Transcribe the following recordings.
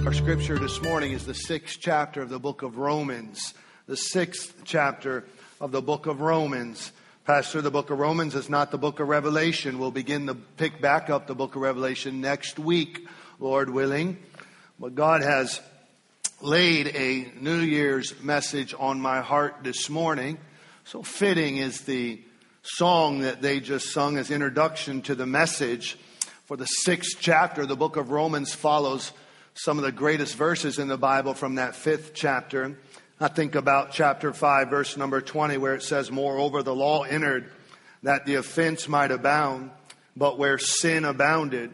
Our scripture this morning is the 6th chapter of the book of Romans. The 6th chapter of the book of Romans. Pastor, the book of Romans is not the book of Revelation. We'll begin to pick back up the book of Revelation next week, Lord willing. But God has laid a New Year's message on my heart this morning. So fitting is the song that they just sung as introduction to the message. For the 6th chapter of the book of Romans follows some of the greatest verses in the Bible from that 5th chapter. I think about chapter 5, verse number 20, where it says, "Moreover, the law entered that the offense might abound, but where sin abounded,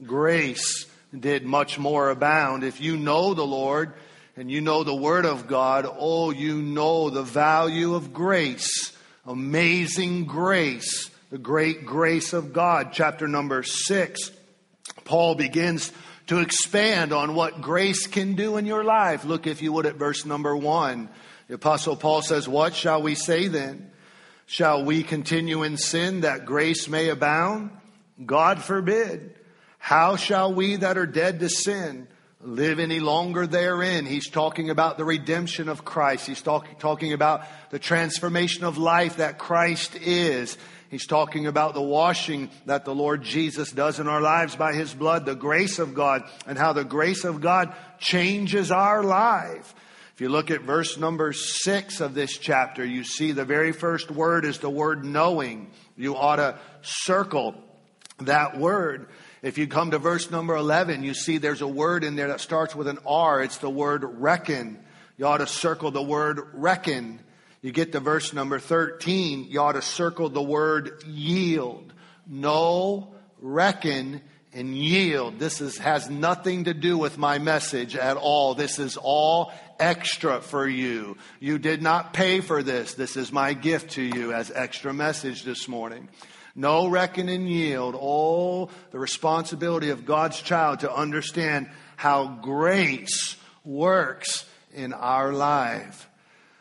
grace did much more abound." If you know the Lord and you know the Word of God, oh, you know the value of grace, amazing grace, the great grace of God. Chapter number 6, Paul begins to expand on what grace can do in your life. Look, if you would, at verse number 1. The Apostle Paul says, "What shall we say then? Shall we continue in sin that grace may abound? God forbid. How shall we that are dead to sin live any longer therein?" He's talking about the redemption of Christ. He's talking about the transformation of life that Christ is. He's talking about the washing that the Lord Jesus does in our lives by His blood, the grace of God, and how the grace of God changes our life. If you look at verse number 6 of this chapter, you see the very first word is the word knowing. You ought to circle that word. If you come to verse number 11, you see there's a word in there that starts with an R. It's the word reckon. You ought to circle the word reckon. You get to verse number 13, you ought to circle the word yield. Know, reckon, and yield. This has nothing to do with my message at all. This is all extra for you. You did not pay for this. This is my gift to you as extra message this morning. Know, reckon, and yield. Oh, the responsibility of God's child to understand how grace works in our life.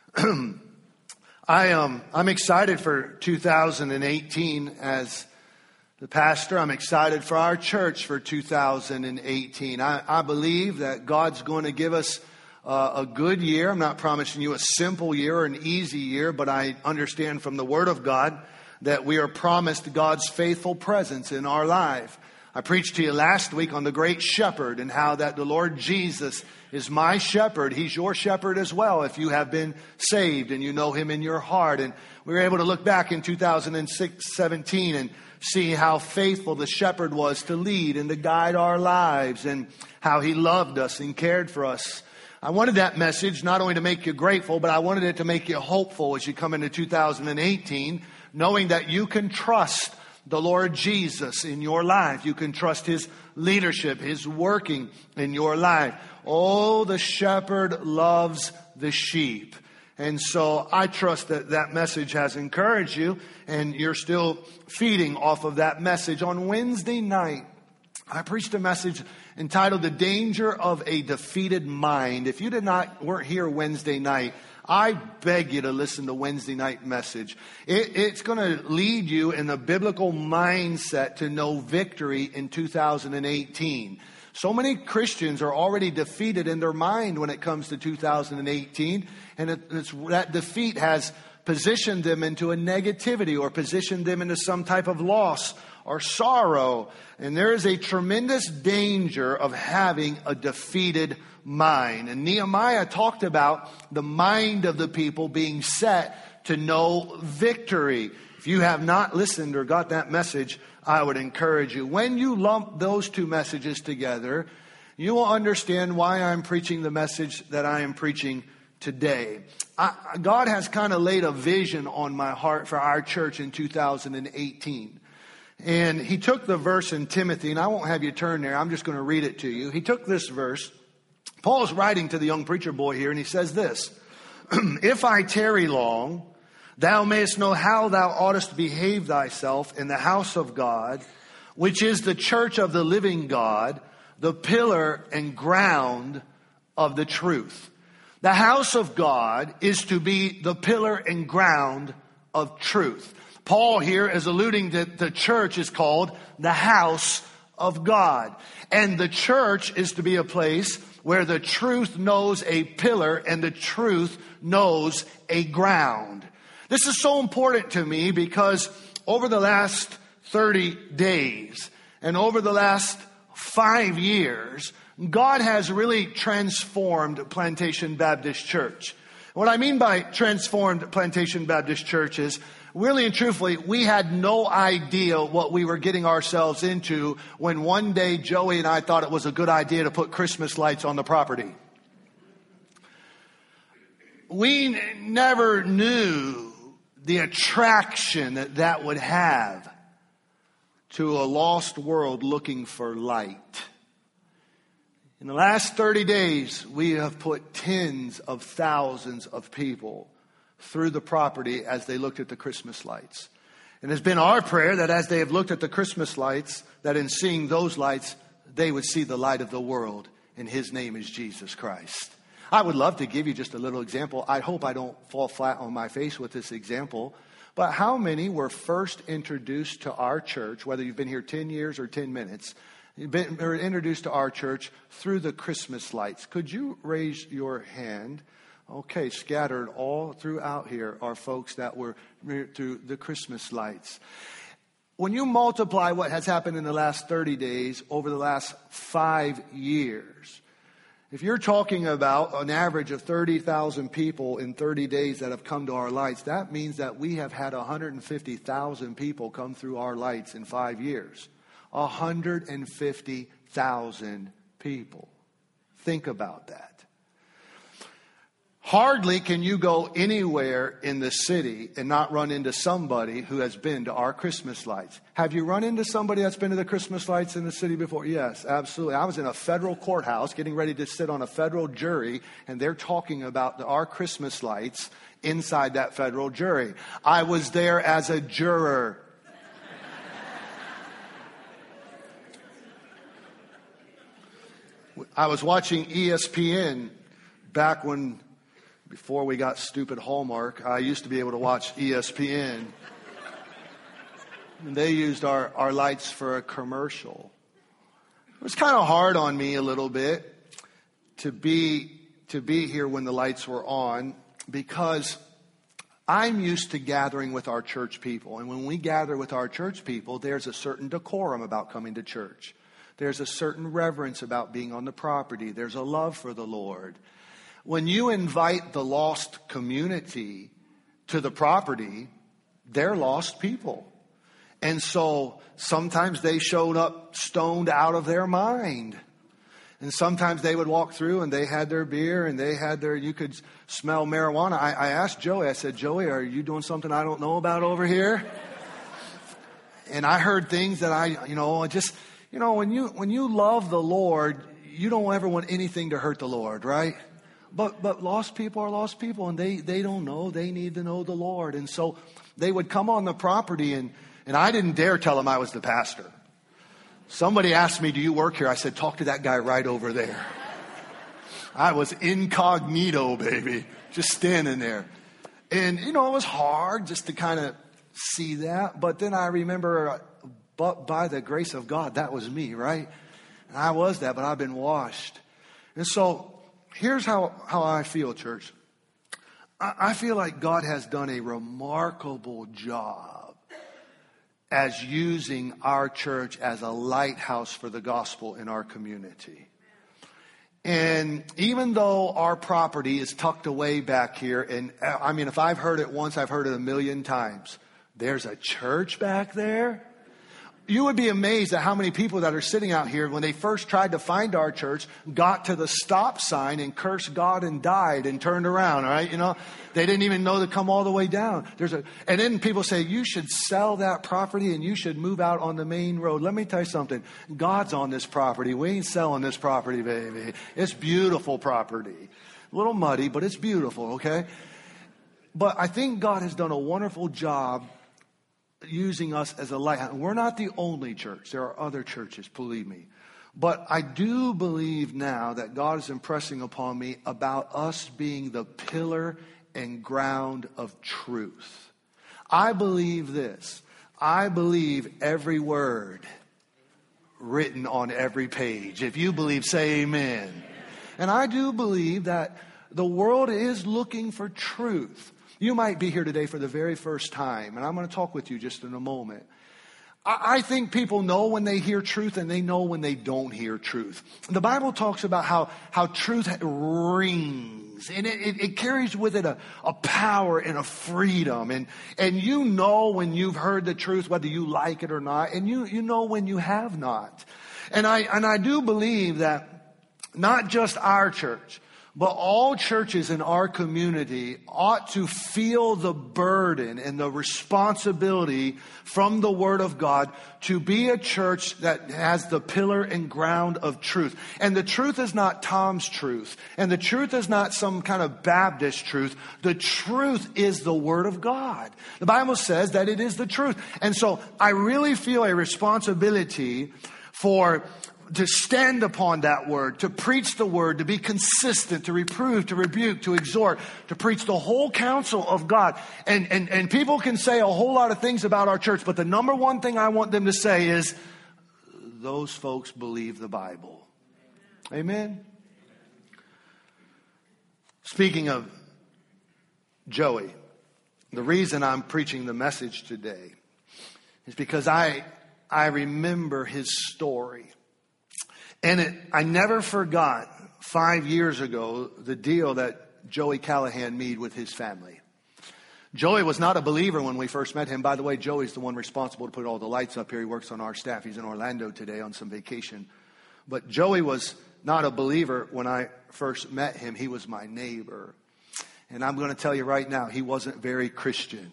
I'm excited for 2018 as the pastor. I'm excited for our church for 2018. I believe that God's going to give us a good year. I'm not promising you a simple year or an easy year, but I understand from the Word of God that we are promised God's faithful presence in our life. I preached to you last week on the great shepherd and how that the Lord Jesus is my shepherd. He's your shepherd as well if you have been saved and you know Him in your heart. And we were able to look back in 2017 and see how faithful the shepherd was to lead and to guide our lives and how He loved us and cared for us. I wanted that message not only to make you grateful, but I wanted it to make you hopeful as you come into 2018, knowing that you can trust the Lord Jesus in your life. You can trust His leadership, His working in your life. Oh, the shepherd loves the sheep. And so I trust that that message has encouraged you and you're still feeding off of that message. On Wednesday night, I preached a message entitled "The Danger of a Defeated Mind." If you weren't here Wednesday night, I beg you to listen to Wednesday night message. It's going to lead you in a biblical mindset to know victory in 2018. So many Christians are already defeated in their mind when it comes to 2018. And that defeat has positioned them into a negativity or positioned them into some type of loss or sorrow. And there is a tremendous danger of having a defeated mind. And Nehemiah talked about the mind of the people being set to know victory. If you have not listened or got that message, I would encourage you. When you lump those two messages together, you will understand why I'm preaching the message that I am preaching today. God has kind of laid a vision on my heart for our church in 2018. And He took the verse in Timothy, and I won't have you turn there. I'm just going to read it to you. He took this verse. Paul's writing to the young preacher boy here, and he says this: "If I tarry long, thou mayest know how thou oughtest to behave thyself in the house of God, which is the church of the living God, the pillar and ground of the truth." The house of God is to be the pillar and ground of truth. Paul here is alluding that the church is called the house of God. And the church is to be a place where the truth knows a pillar and the truth knows a ground. This is so important to me because over the last 30 days and over the last 5 years, God has really transformed Plantation Baptist Church. What I mean by transformed Plantation Baptist Church is, really and truthfully, we had no idea what we were getting ourselves into when one day Joey and I thought it was a good idea to put Christmas lights on the property. We never knew the attraction that that would have to a lost world looking for light. In the last 30 days, we have put tens of thousands of people through the property as they looked at the Christmas lights. And it's been our prayer that as they have looked at the Christmas lights, that in seeing those lights, they would see the light of the world, and His name is Jesus Christ. I would love to give you just a little example. I hope I don't fall flat on my face with this example. But how many were first introduced to our church, whether you've been here 10 years or 10 minutes, you've been introduced to our church through the Christmas lights? Could you raise your hand? Okay, scattered all throughout here are folks that were through the Christmas lights. When you multiply what has happened in the last 30 days over the last 5 years, if you're talking about an average of 30,000 people in 30 days that have come to our lights, that means that we have had 150,000 people come through our lights in 5 years. 150,000 people. Think about that. Hardly can you go anywhere in the city and not run into somebody who has been to our Christmas lights. Have you run into somebody that's been to the Christmas lights in the city before? Yes, absolutely. I was in a federal courthouse getting ready to sit on a federal jury, and they're talking about our Christmas lights inside that federal jury. I was there as a juror. I was watching ESPN back before we got stupid Hallmark. I used to be able to watch ESPN. And they used our lights for a commercial. It was kind of hard on me a little bit to be here when the lights were on, because I'm used to gathering with our church people. And when we gather with our church people, there's a certain decorum about coming to church. There's a certain reverence about being on the property. There's a love for the Lord. When you invite the lost community to the property, they're lost people. And so sometimes they showed up stoned out of their mind. And sometimes they would walk through and they had their beer and you could smell marijuana. I asked Joey, I said, Joey, are you doing something I don't know about over here? And I heard things that when you love the Lord, you don't ever want anything to hurt the Lord, right? But lost people are lost people, and they don't know. They need to know the Lord. And so they would come on the property, and I didn't dare tell them I was the pastor. Somebody asked me, do you work here? I said, talk to that guy right over there. I was incognito, baby, just standing there. And, it was hard just to kind of see that. But then I remember, but by the grace of God, that was me, right? And I was that, but I've been washed. And so here's how I feel, church. I feel like God has done a remarkable job as using our church as a lighthouse for the gospel in our community. And even though our property is tucked away back here, and if I've heard it once, I've heard it 1,000,000 times. There's a church back there? You would be amazed at how many people that are sitting out here, when they first tried to find our church, got to the stop sign and cursed God and died and turned around, all right? They didn't even know to come all the way down. And then people say, you should sell that property and you should move out on the main road. Let me tell you something. God's on this property. We ain't selling this property, baby. It's beautiful property. A little muddy, but it's beautiful, okay? But I think God has done a wonderful job using us as a lighthouse. We're not the only church. There are other churches, believe me. But I do believe now that God is impressing upon me about us being the pillar and ground of truth. I believe this. I believe every word written on every page. If you believe, say amen. And I do believe that the world is looking for truth. You might be here today for the very first time, and I'm going to talk with you just in a moment. I think people know when they hear truth and they know when they don't hear truth. The Bible talks about how truth rings, and it carries with it a power and a freedom. And you know when you've heard the truth, whether you like it or not, and you know when you have not. And I do believe that not just our church, but all churches in our community ought to feel the burden and the responsibility from the Word of God to be a church that has the pillar and ground of truth. And the truth is not Tom's truth. And the truth is not some kind of Baptist truth. The truth is the Word of God. The Bible says that it is the truth. And so I really feel a responsibility to stand upon that word, to preach the word, to be consistent, to reprove, to rebuke, to exhort, to preach the whole counsel of God. And people can say a whole lot of things about our church, but the number one thing I want them to say is, those folks believe the Bible. Amen? Speaking of Joey, the reason I'm preaching the message today is because I remember his story. And I never forgot 5 years ago the deal that Joey Callahan made with his family. Joey was not a believer when we first met him. By the way, Joey's the one responsible to put all the lights up here. He works on our staff. He's in Orlando today on some vacation. But Joey was not a believer when I first met him. He was my neighbor. And I'm going to tell you right now, he wasn't very Christian.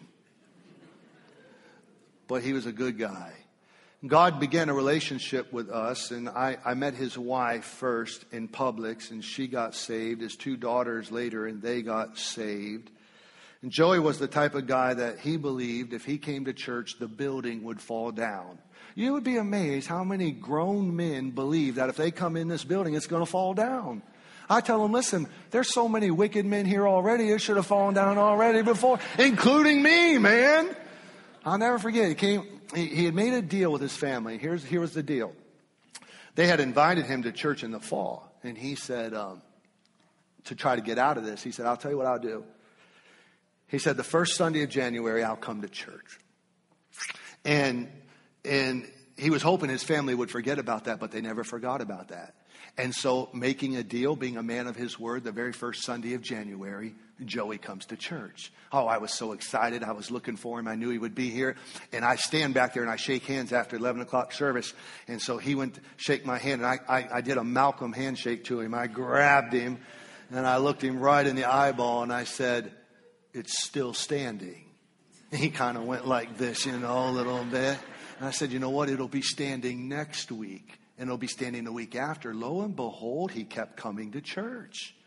But he was a good guy. God began a relationship with us, and I met his wife first in Publix, and she got saved. His 2 daughters later, and they got saved. And Joey was the type of guy that he believed if he came to church, the building would fall down. You would be amazed how many grown men believe that if they come in this building, it's going to fall down. I tell them, listen, there's so many wicked men here already, it should have fallen down already before, including me, man. I'll never forget, he had made a deal with his family. Here was the deal. They had invited him to church in the fall. And he said, to try to get out of this, he said, I'll tell you what I'll do. He said, the first Sunday of January, I'll come to church. And he was hoping his family would forget about that, but they never forgot about that. And so making a deal, being a man of his word, the very first Sunday of January, Joey comes to church. Oh, I was so excited. I was looking for him. I knew he would be here. And I stand back there and I shake hands after 11 o'clock service. And so he went to shake my hand, and I did a Malcolm handshake to him. I grabbed him and I looked him right in the eyeball and I said, it's still standing. And he kind of went like this, a little bit. And I said, you know what? It'll be standing next week. And it'll be standing the week after. Lo and behold, he kept coming to church.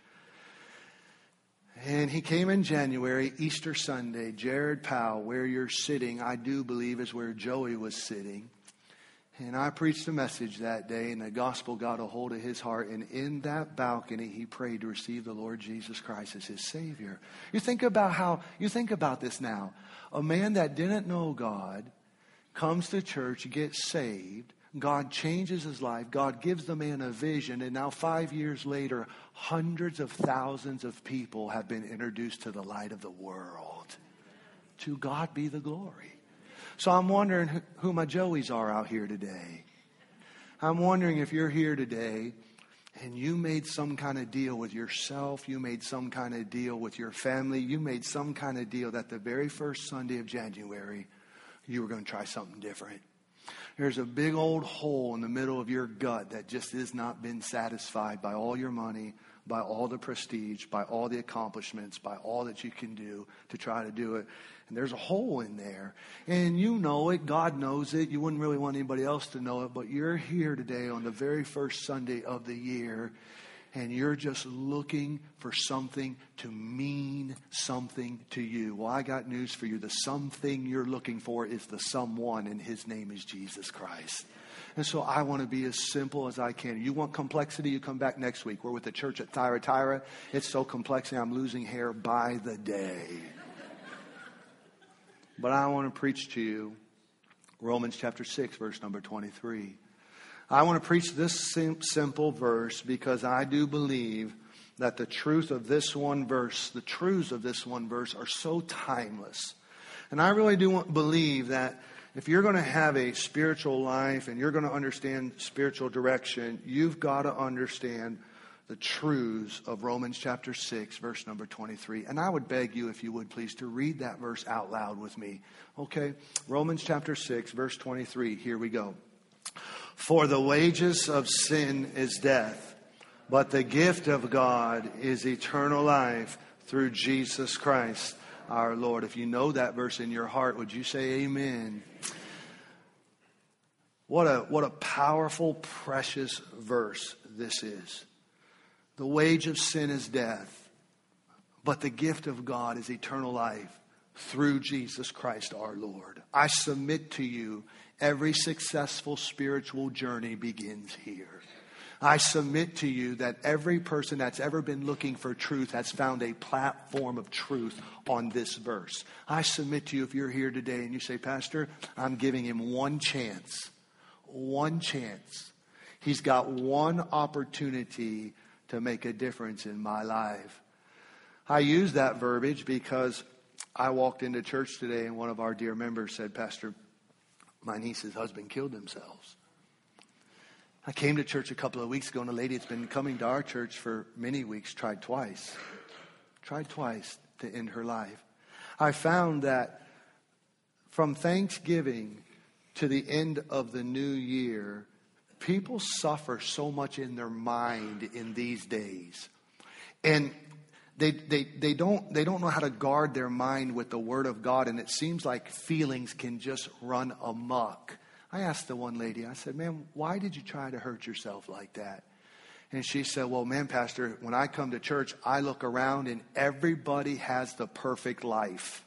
And he came in January, Easter Sunday. Jared Powell, where you're sitting, I do believe is where Joey was sitting. And I preached a message that day, and the gospel got a hold of his heart. And in that balcony, he prayed to receive the Lord Jesus Christ as his Savior. You think about this now. A man that didn't know God comes to church, gets saved. God changes his life. God gives the man a vision. And now 5 years later, hundreds of thousands of people have been introduced to the light of the world. To God be the glory. So I'm wondering who my Joeys are out here today. I'm wondering if you're here today and you made some kind of deal with yourself. You made some kind of deal with your family. You made some kind of deal that the very first Sunday of January, you were going to try something different. There's a big old hole in the middle of your gut that just has not been satisfied by all your money, by all the prestige, by all the accomplishments, by all that you can do to try to do it. And there's a hole in there. And you know it. God knows it. You wouldn't really want anybody else to know it. But you're here today on the very first Sunday of the year. And you're just looking for something to mean something to you. Well, I got news for you. The something you're looking for is the someone, and his name is Jesus Christ. And so I want to be as simple as I can. You want complexity, you come back next week. We're with the church at Thyatira. It's so complex, and I'm losing hair by the day. But I want to preach to you Romans chapter 6, verse number 23. I want to preach this simple verse because I do believe that the truth of this one verse, the truths of this one verse are so timeless. And I really do believe that if you're going to have a spiritual life and you're going to understand spiritual direction, you've got to understand the truths of Romans chapter 6, verse number 23. And I would beg you, if you would please, to read that verse out loud with me. Okay? Romans chapter 6, verse 23. Here we go. For the wages of sin is death, but the gift of God is eternal life through Jesus Christ our Lord. If you know that verse in your heart, would you say amen? What a powerful, precious verse this is. The wage of sin is death, but the gift of God is eternal life through Jesus Christ our Lord. I submit to you, every successful spiritual journey begins here. I submit to you that every person that's ever been looking for truth has found a platform of truth on this verse. I submit to you, if you're here today and you say, Pastor, I'm giving him one chance. One chance. He's got one opportunity to make a difference in my life. I use that verbiage because I walked into church today and one of our dear members said, Pastor, my niece's husband killed themselves. I came to church a couple of weeks ago and a lady that's been coming to our church for many weeks tried twice to end her life. I found that from Thanksgiving to the end of the new year, people suffer so much in their mind in these days. And they don't know how to guard their mind with the Word of God. And it seems like feelings can just run amok. I asked the one lady, I said, man, why did you try to hurt yourself like that? And she said, well, man, Pastor, when I come to church, I look around and everybody has the perfect life.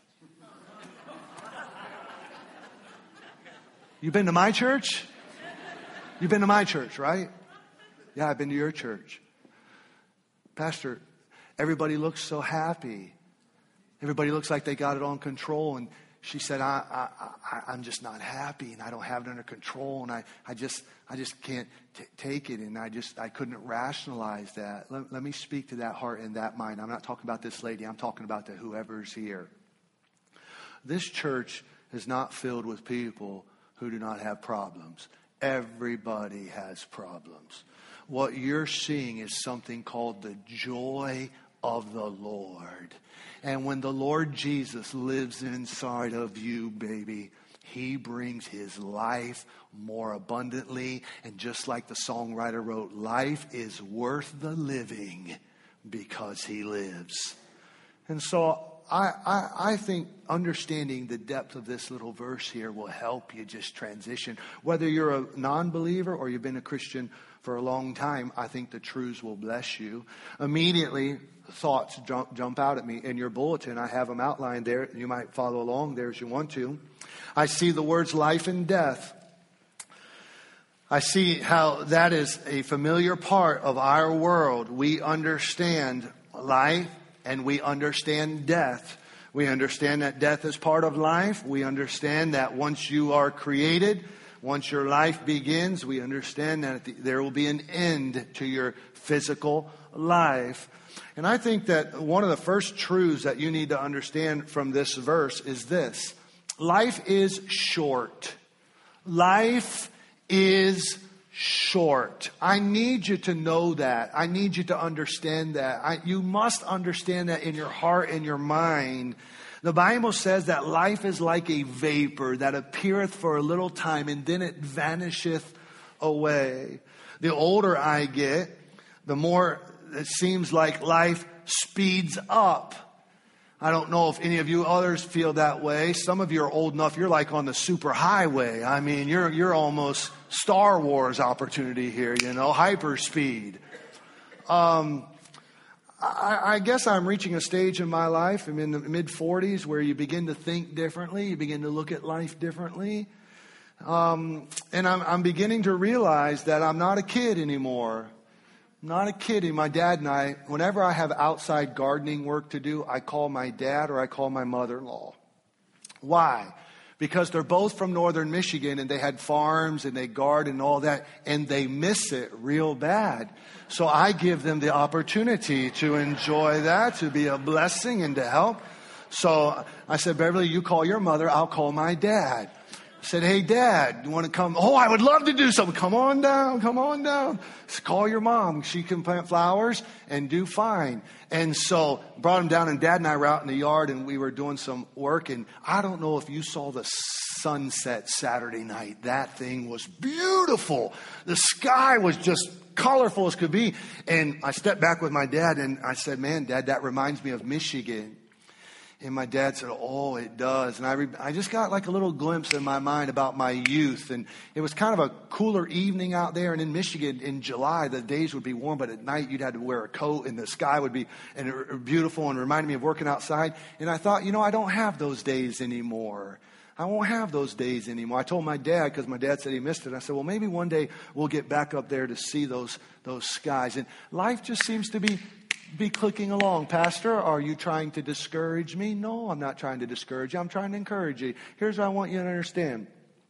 You been to my church? You've been to my church, right? Yeah, I've been to your church. Pastor, everybody looks so happy. Everybody looks like they got it on control. And she said, I'm just not happy and I don't have it under control. And I just can't take it. And I couldn't rationalize that. Let me speak to that heart and that mind. I'm not talking about this lady. I'm talking about whoever's here. This church is not filled with people who do not have problems. Everybody has problems. What you're seeing is something called the joy of the Lord. And when the Lord Jesus lives inside of you, baby, He brings His life more abundantly. And just like the songwriter wrote, life is worth the living because He lives. And so I think understanding the depth of this little verse here will help you just transition. Whether you're a non-believer or you've been a Christian for a long time, I think the truths will bless you. Immediately, thoughts jump out at me. In your bulletin, I have them outlined there. You might follow along there as you want to. I see the words life and death. I see how that is a familiar part of our world. We understand life and we understand death. We understand that death is part of life. We understand that once you are created, once your life begins, we understand that there will be an end to your physical life. And I think that one of the first truths that you need to understand from this verse is this. Life is short. Life is short. I need you to know that. I need you to understand that. You must understand that in your heart and your mind. The Bible says that life is like a vapor that appeareth for a little time and then it vanisheth away. The older I get, the more it seems like life speeds up. I don't know if any of you others feel that way. Some of you are old enough, you're like on the super highway. I mean, you're almost Star Wars opportunity here, hyper speed. I guess I'm reaching a stage in my life. I'm in the mid-40s where you begin to think differently. You begin to look at life differently. And I'm beginning to realize that I'm not a kid anymore. I'm not a kid. My dad and I, whenever I have outside gardening work to do, I call my dad or I call my mother-in-law. Why? because they're both from northern Michigan and they had farms and they garden and all that, and they miss it real bad. So I give them the opportunity to enjoy that, to be a blessing and to help. So I said, Beverly, you call your mother, I'll call my dad. I said, hey, Dad, you want to come? Oh, I would love to do something. Come on down, come on down. Just call your mom. She can plant flowers and do fine. And so brought him down, and Dad and I were out in the yard, and we were doing some work. And I don't know if you saw the sunset Saturday night. That thing was beautiful. The sky was just colorful as could be. And I stepped back with my dad, and I said, man, Dad, that reminds me of Michigan. And my dad said, oh, it does. And I just got like a little glimpse in my mind about my youth. And it was kind of a cooler evening out there. And in Michigan, in July, the days would be warm, but at night you'd have to wear a coat and the sky would be beautiful and reminded me of working outside. And I thought, I don't have those days anymore. I won't have those days anymore. I told my dad, because my dad said he missed it. I said, well, maybe one day we'll get back up there to see those skies. And life just seems to be clicking along. Pastor, are you trying to discourage me? No, I'm not trying to discourage you. I'm trying to encourage you. Here's what I want you to understand.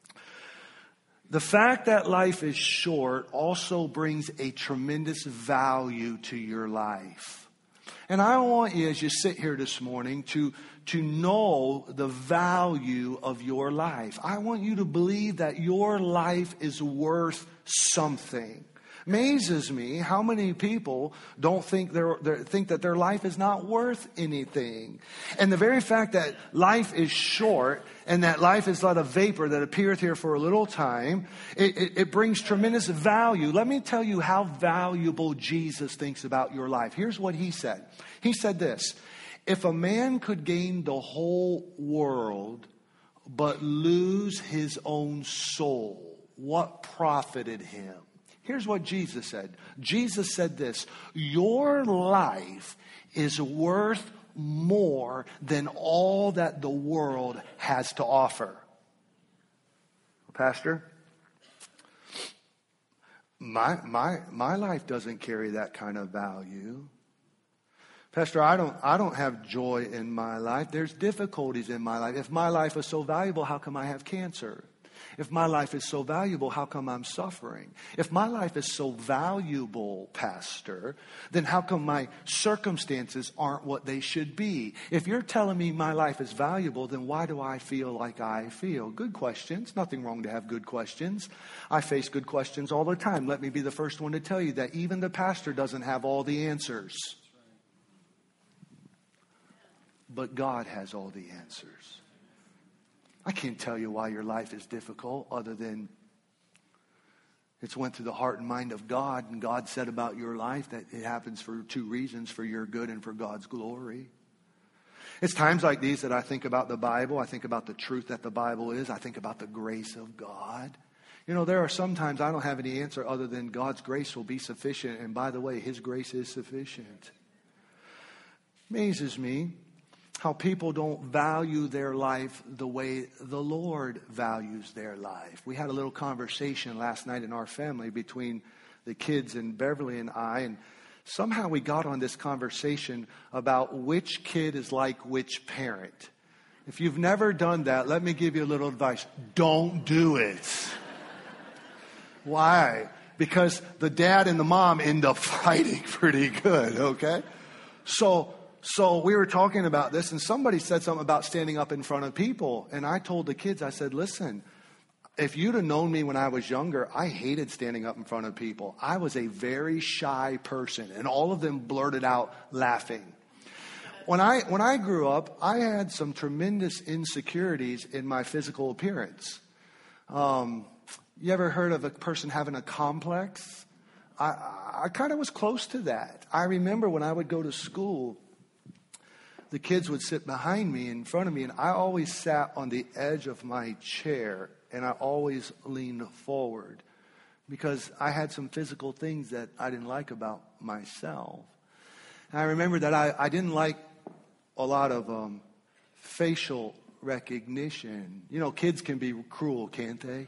The fact that life is short also brings a tremendous value to your life. And I want you, as you sit here this morning, to know the value of your life. I want you to believe that your life is worth something. Amazes me how many people don't think think that their life is not worth anything. And the very fact that life is short and that life is like a vapor that appeareth here for a little time, it brings tremendous value. Let me tell you how valuable Jesus thinks about your life. Here's what he said. He said this: if a man could gain the whole world but lose his own soul, what profited him? Here's what Jesus said. Jesus said this: your life is worth more than all that the world has to offer. Pastor, my life doesn't carry that kind of value. Pastor, I don't have joy in my life. There's difficulties in my life. If my life is so valuable, how come I have cancer? If my life is so valuable, how come I'm suffering? If my life is so valuable, Pastor, then how come my circumstances aren't what they should be? If you're telling me my life is valuable, then why do I feel like I feel? Good questions. Nothing wrong to have good questions. I face good questions all the time. Let me be the first one to tell you that even the pastor doesn't have all the answers. But God has all the answers. I can't tell you why your life is difficult other than it's went through the heart and mind of God. And God said about your life that it happens for two reasons: for your good and for God's glory. It's times like these that I think about the Bible. I think about the truth that the Bible is. I think about the grace of God. There are some times I don't have any answer other than God's grace will be sufficient. And by the way, His grace is sufficient. Amazes me how people don't value their life the way the Lord values their life. We had a little conversation last night in our family between the kids and Beverly and I, and somehow we got on this conversation about which kid is like which parent. If you've never done that, let me give you a little advice. Don't do it. Why? Because the dad and the mom end up fighting pretty good, okay? So we were talking about this, and somebody said something about standing up in front of people. And I told the kids, I said, listen, if you'd have known me when I was younger, I hated standing up in front of people. I was a very shy person, and all of them blurted out laughing. When I grew up, I had some tremendous insecurities in my physical appearance. You ever heard of a person having a complex? I kind of was close to that. I remember when I would go to school, the kids would sit behind me, in front of me, and I always sat on the edge of my chair, and I always leaned forward because I had some physical things that I didn't like about myself. And I remember that I didn't like a lot of facial recognition. Kids can be cruel, can't they?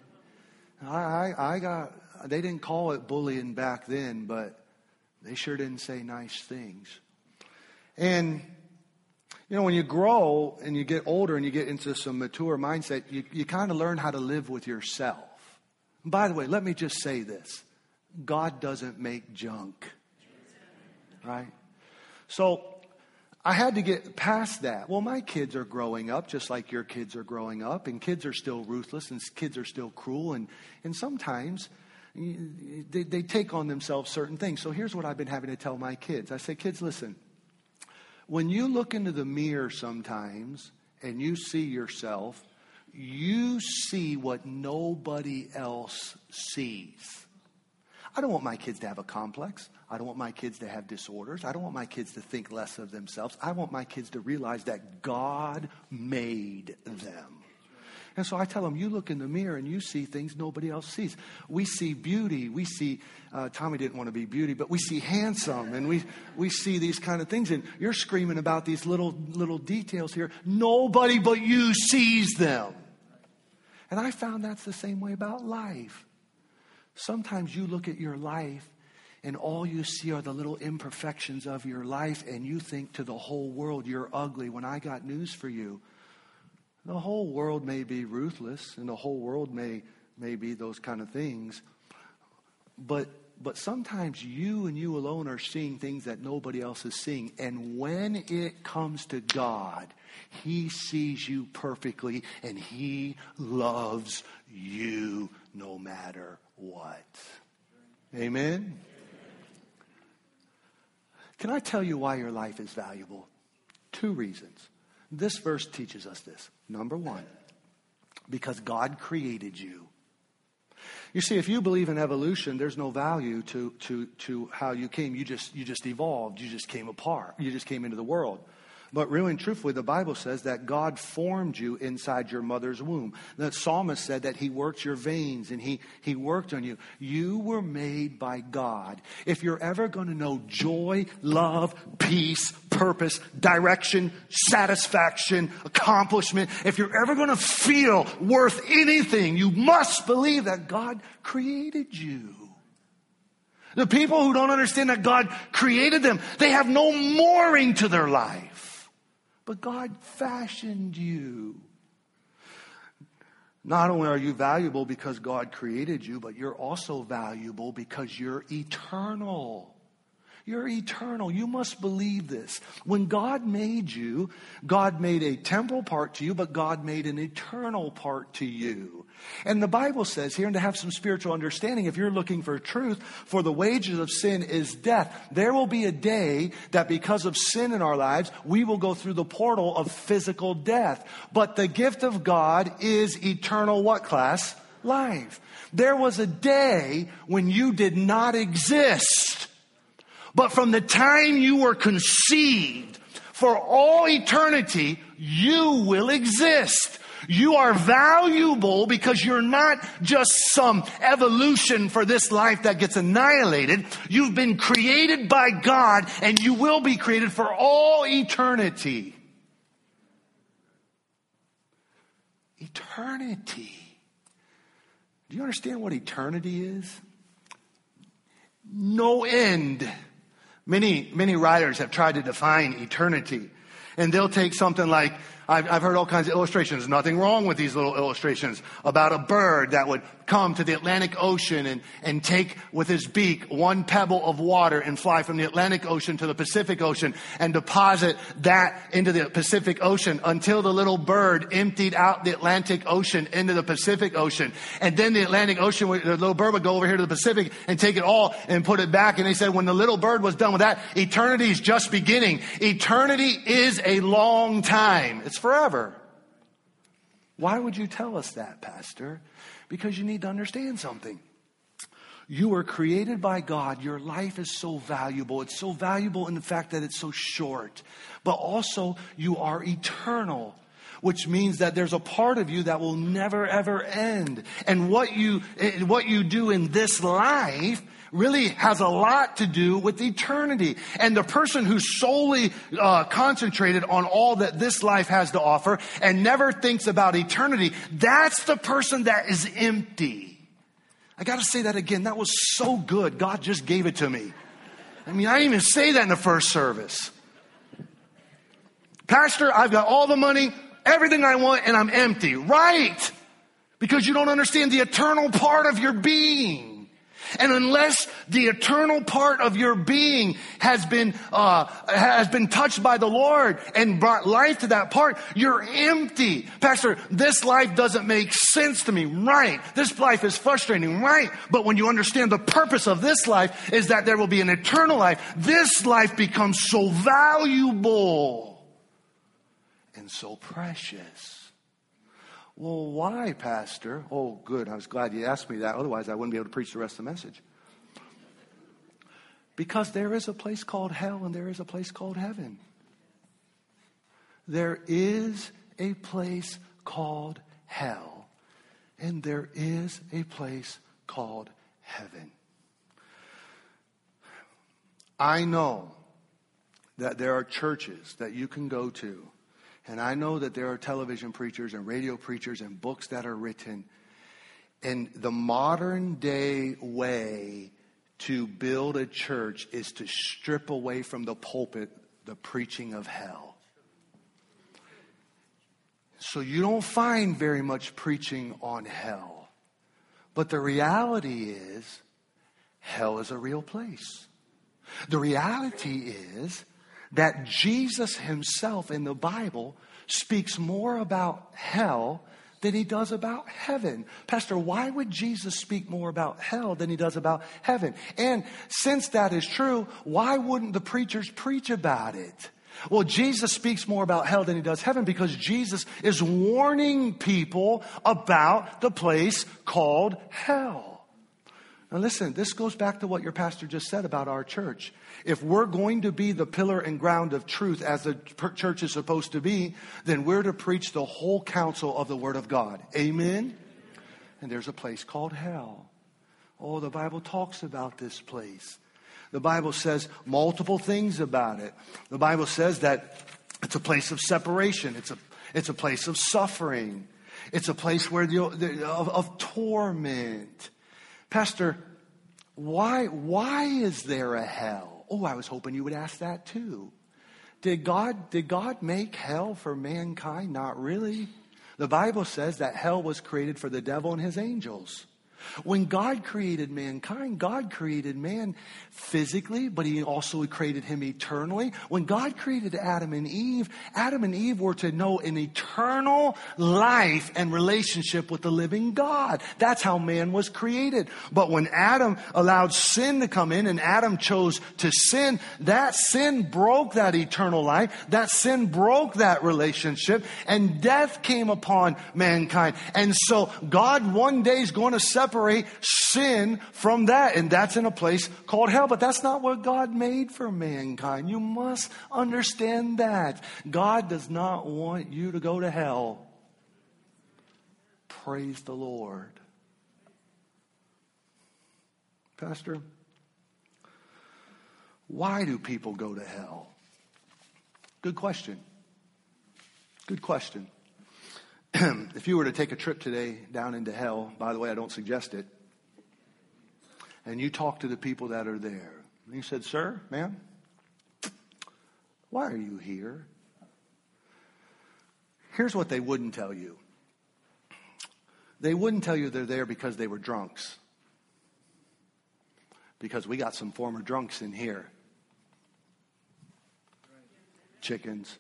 They didn't call it bullying back then, but they sure didn't say nice things. And You know, when you grow and you get older and you get into some mature mindset, you kind of learn how to live with yourself. And by the way, let me just say this. God doesn't make junk. Right? So I had to get past that. Well, my kids are growing up just like your kids are growing up. And kids are still ruthless and kids are still cruel. And sometimes they take on themselves certain things. So here's what I've been having to tell my kids. I say, kids, listen. When you look into the mirror sometimes and you see yourself, you see what nobody else sees. I don't want my kids to have a complex. I don't want my kids to have disorders. I don't want my kids to think less of themselves. I want my kids to realize that God made them. And so I tell them, you look in the mirror and you see things nobody else sees. We see beauty. We see, Tommy didn't want to be beauty, but we see handsome. And we see these kind of things. And you're screaming about these little details here. Nobody but you sees them. And I found that's the same way about life. Sometimes you look at your life and all you see are the little imperfections of your life. And you think to the whole world, you're ugly. When I got news for you. The whole world may be ruthless, and the whole world may be those kind of things. But sometimes you and you alone are seeing things that nobody else is seeing. And when it comes to God, He sees you perfectly, and He loves you no matter what. Amen? Can I tell you why your life is valuable? 2 reasons. This verse teaches us this. Number 1, because God created you. You see, if you believe in evolution, there's no value to how you came. You just evolved. You just came apart. You just came into the world. But really and truthfully, the Bible says that God formed you inside your mother's womb. The psalmist said that He worked your veins and He worked on you. You were made by God. If you're ever going to know joy, love, peace, purpose, direction, satisfaction, accomplishment, if you're ever going to feel worth anything, you must believe that God created you. The people who don't understand that God created them, they have no mooring to their life. But God fashioned you. Not only are you valuable because God created you, but you're also valuable because you're eternal. You're eternal. You must believe this. When God made you, God made a temporal part to you, but God made an eternal part to you. And the Bible says here, and to have some spiritual understanding, if you're looking for truth, for the wages of sin is death. There will be a day that because of sin in our lives, we will go through the portal of physical death. But the gift of God is eternal what class? Life. There was a day when you did not exist. But from the time you were conceived, for all eternity, you will exist. You are valuable because you're not just some evolution for this life that gets annihilated. You've been created by God, and you will be created for all eternity. Eternity. Do you understand what eternity is? No end. Many writers have tried to define eternity. And they'll take something like, I've heard all kinds of illustrations. Nothing wrong with these little illustrations about a bird that would come to the Atlantic Ocean and take with his beak one pebble of water and fly from the Atlantic Ocean to the Pacific Ocean and deposit that into the Pacific Ocean until the little bird emptied out the Atlantic Ocean into the Pacific Ocean. And then the Atlantic Ocean, the little bird would go over here to the Pacific and take it all and put it back. And they said when the little bird was done with that, eternity is just beginning. Eternity is a long time. It's forever. Why would you tell us that, Pastor? Because you need to understand something. You were created by God. Your life is so valuable. It's so valuable in the fact that it's so short. But also, you are eternal, which means that there's a part of you that will never, ever end. And what you do in this life really has a lot to do with eternity. And the person who's solely concentrated on all that this life has to offer and never thinks about eternity, that's the person that is empty. I got to say that again. That was so good. God just gave it to me. I mean, I didn't even say that in the first service. Pastor, I've got all the money, everything I want, and I'm empty. Right. Because you don't understand the eternal part of your being. And unless the eternal part of your being has been touched by the Lord and brought life to that part, you're empty. Pastor, this life doesn't make sense to me. Right. This life is frustrating. Right. But when you understand the purpose of this life is that there will be an eternal life, this life becomes so valuable and so precious. Well, why, Pastor? Oh, good. I was glad you asked me that. Otherwise, I wouldn't be able to preach the rest of the message. Because there is a place called hell and there is a place called heaven. There is a place called hell and there is a place called heaven. I know that there are churches that you can go to. And I know that there are television preachers and radio preachers and books that are written. And the modern day way to build a church is to strip away from the pulpit the preaching of hell. So you don't find very much preaching on hell. But the reality is, hell is a real place. The reality is that Jesus himself in the Bible speaks more about hell than he does about heaven. Pastor, why would Jesus speak more about hell than he does about heaven? And since that is true, why wouldn't the preachers preach about it? Well, Jesus speaks more about hell than he does heaven because Jesus is warning people about the place called hell. Now listen, this goes back to what your pastor just said about our church. If we're going to be the pillar and ground of truth as the church is supposed to be, then we're to preach the whole counsel of the Word of God. Amen? And there's a place called hell. Oh, the Bible talks about this place. The Bible says multiple things about it. The Bible says that it's a place of separation. It's a place of suffering. It's a place where of torment. Pastor, why is there a hell? Oh, I was hoping you would ask that too. Did God make hell for mankind? Not really. The Bible says that hell was created for the devil and his angels. When God created mankind, God created man physically, but he also created him eternally. When God created Adam and Eve were to know an eternal life and relationship with the living God. That's how man was created. But when Adam allowed sin to come in and Adam chose to sin, that sin broke that eternal life. That sin broke that relationship and death came upon mankind. And so God one day is going to separate sin from that, and that's in a place called hell. But that's not what God made for mankind. You must understand that. God does not want you to go to hell. Praise the Lord. Pastor, why do people go to hell? Good question. Good question. If you were to take a trip today down into hell, by the way, I don't suggest it, and you talk to the people that are there, and you said, "Sir, ma'am, why are you here?" Here's what they wouldn't tell you. They wouldn't tell you they're there because they were drunks. Because we got some former drunks in here. Chickens.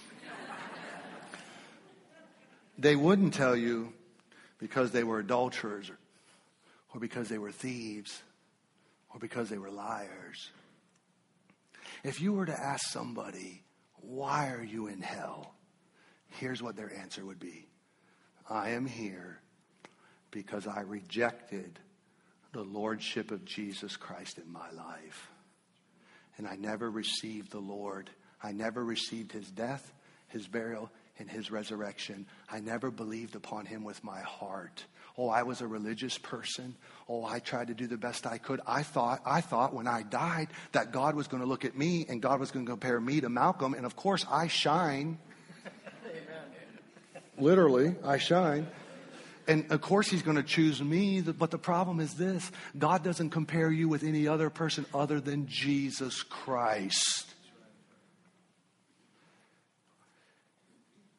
They wouldn't tell you because they were adulterers or because they were thieves or because they were liars. If you were to ask somebody, why are you in hell? Here's what their answer would be. I am here because I rejected the lordship of Jesus Christ in my life. And I never received the Lord. I never received his death, his burial, and his resurrection. I never believed upon him with my heart. Oh, I was a religious person. Oh, I tried to do the best I could. I thought when I died that God was going to look at me and God was going to compare me to Malcolm. And of course, I shine. Literally, I shine. And of course, he's going to choose me. But the problem is this. God doesn't compare you with any other person other than Jesus Christ.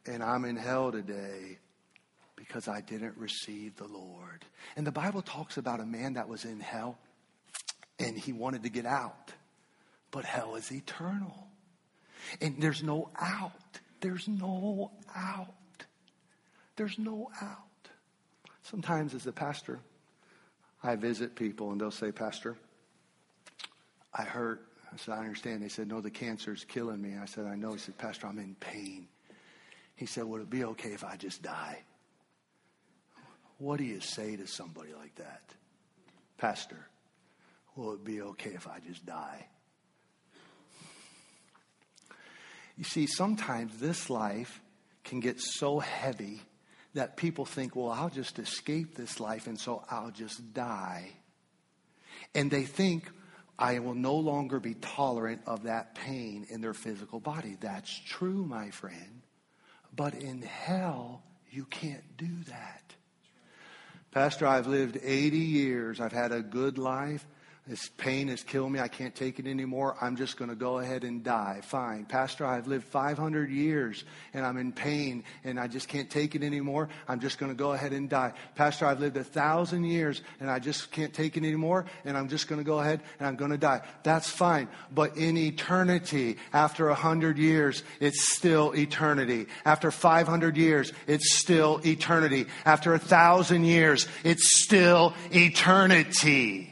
And I'm in hell today because I didn't receive the Lord. And the Bible talks about a man that was in hell and he wanted to get out. But hell is eternal. And there's no out. There's no out. There's no out. Sometimes as a pastor, I visit people and they'll say, Pastor, I hurt. I said, I understand. They said, no, the cancer's killing me. I said, I know. He said, Pastor, I'm in pain. He said, would it be okay if I just die? What do you say to somebody like that? Pastor, will it be okay if I just die? You see, sometimes this life can get so heavy that people think, well, I'll just escape this life and so I'll just die. And they think, I will no longer be tolerant of that pain in their physical body. That's true, my friend. But in hell, you can't do that. Pastor, I've lived 80 years. I've had a good life. This pain has killed me. I can't take it anymore. I'm just going to go ahead and die. Fine. Pastor, I've lived 500 years and I'm in pain and I just can't take it anymore. I'm just going to go ahead and die. Pastor, I've lived 1,000 years and I just can't take it anymore and I'm just going to go ahead and I'm going to die. That's fine. But in eternity, after 100 years, it's still eternity. After 500 years, it's still eternity. After 1,000 years, it's still eternity.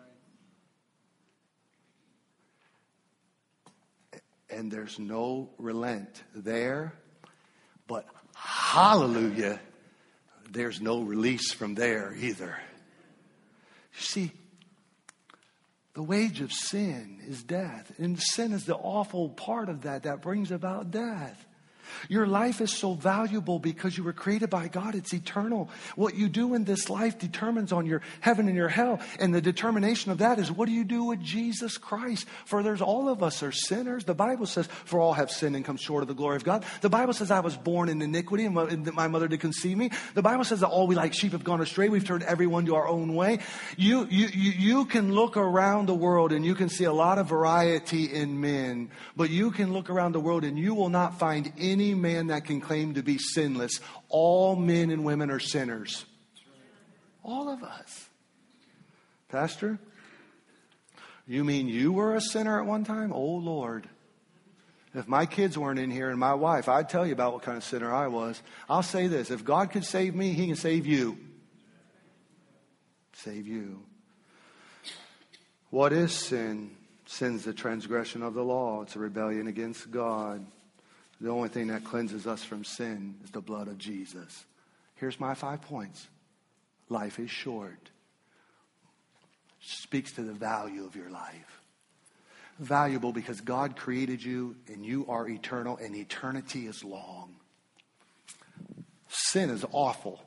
And there's no relent there. But hallelujah, there's no release from there either. You see, the wage of sin is death. And sin is the awful part of that brings about death. Your life is so valuable because you were created by God. It's eternal. What you do in this life determines on your heaven and your hell. And the determination of that is, what do you do with Jesus Christ? For there's all of us are sinners. The Bible says, for all have sinned and come short of the glory of God. The Bible says I was born in iniquity and my mother did conceive me. The Bible says that all we like sheep have gone astray. We've turned everyone to our own way. You can look around the world and you can see a lot of variety in men. But you can look around the world and you will not find any man that can claim to be sinless. All men and women are sinners. All of us. Pastor, you mean you were a sinner at one time? Oh, Lord. If my kids weren't in here and my wife, I'd tell you about what kind of sinner I was. I'll say this. If God could save me, He can save you. Save you. What is sin? Sin's the transgression of the law. It's a rebellion against God. The only thing that cleanses us from sin is the blood of Jesus. Here's my 5 points. Life is short. Speaks to the value of your life. Valuable because God created you and you are eternal and eternity is long. Sin is awful.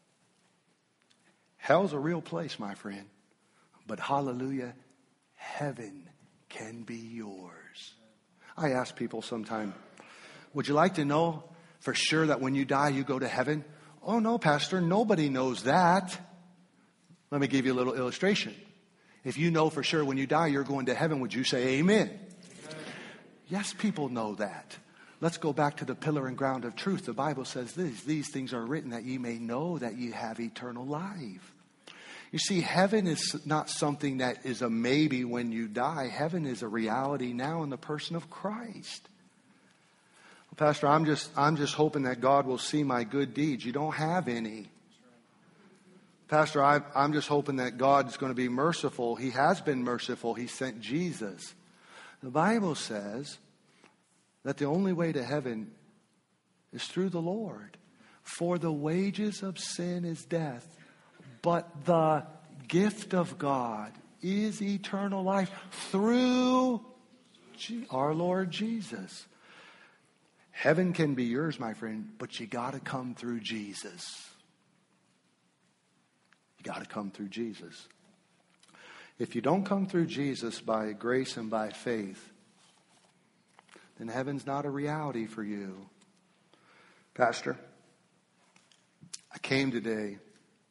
Hell's a real place, my friend. But hallelujah, heaven can be yours. I ask people sometimes, would you like to know for sure that when you die, you go to heaven? Oh, no, Pastor, nobody knows that. Let me give you a little illustration. If you know for sure when you die, you're going to heaven, would you say amen? Amen. Yes, people know that. Let's go back to the pillar and ground of truth. The Bible says this, these things are written that ye may know that ye have eternal life. You see, heaven is not something that is a maybe when you die. Heaven is a reality now in the person of Christ. Pastor, I'm just hoping that God will see my good deeds. You don't have any. Pastor, I'm just hoping that God is going to be merciful. He has been merciful. He sent Jesus. The Bible says that the only way to heaven is through the Lord. For the wages of sin is death, but the gift of God is eternal life through our Lord Jesus. Heaven can be yours, my friend, but you got to come through Jesus. You got to come through Jesus. If you don't come through Jesus by grace and by faith, then heaven's not a reality for you. Pastor, I came today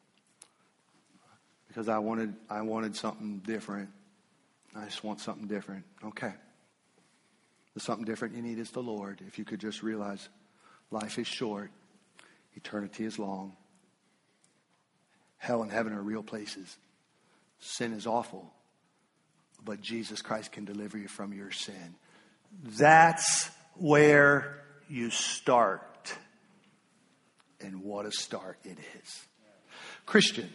because I wanted something different. I just want something different. Okay. The something different you need is the Lord. If you could just realize Life is short. Eternity is long. Hell and heaven are real places. Sin is awful. But Jesus Christ can deliver you from your sin. That's where you start. And what a start it is. Christian,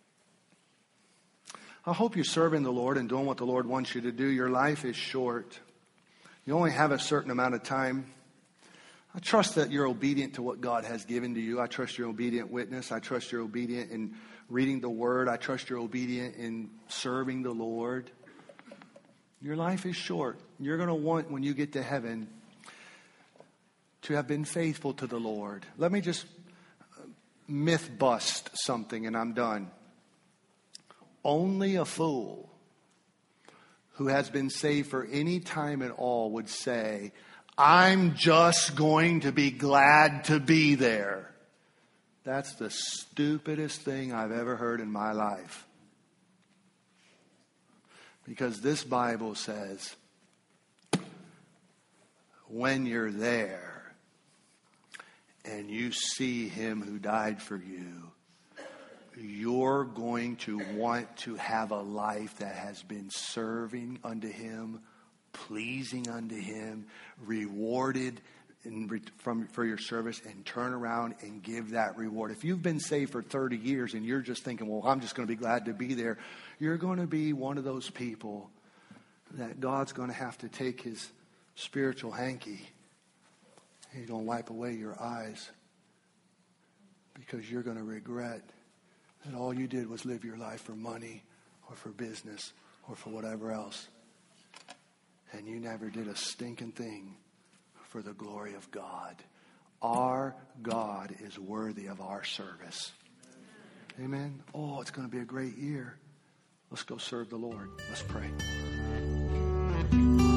I hope you're serving the Lord and doing what the Lord wants you to do. Your life is short. You only have a certain amount of time. I trust that you're obedient to what God has given to you. I trust you're obedient witness. I trust you're obedient in reading the Word. I trust you're obedient in serving the Lord. Your life is short. You're going to want, when you get to heaven, to have been faithful to the Lord. Let me just myth bust something and I'm done. Only a fool who has been saved for any time at all would say, I'm just going to be glad to be there. That's the stupidest thing I've ever heard in my life. Because this Bible says, when you're there and you see him who died for you, you're going to want to have a life that has been serving unto him, pleasing unto him, rewarded for your service, and turn around and give that reward. If you've been saved for 30 years and you're just thinking, well, I'm just going to be glad to be there, you're going to be one of those people that God's going to have to take his spiritual hanky. He's going to wipe away your eyes because you're going to regret that all you did was live your life for money or for business or for whatever else. And you never did a stinking thing for the glory of God. Our God is worthy of our service. Amen. Oh, it's going to be a great year. Let's go serve the Lord. Let's pray.